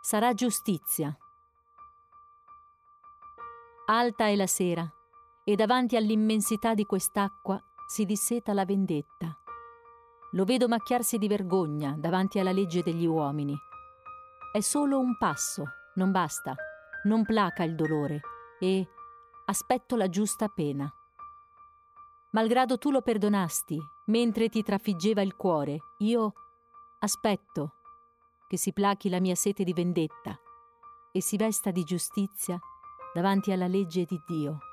sarà giustizia. Alta è la sera, e davanti all'immensità di quest'acqua si disseta la vendetta. Lo vedo macchiarsi di vergogna davanti alla legge degli uomini. È solo un passo, non basta, non placa il dolore e aspetto la giusta pena. Malgrado tu lo perdonasti, mentre ti trafiggeva il cuore, io aspetto che si plachi la mia sete di vendetta e si vesta di giustizia davanti alla legge di Dio.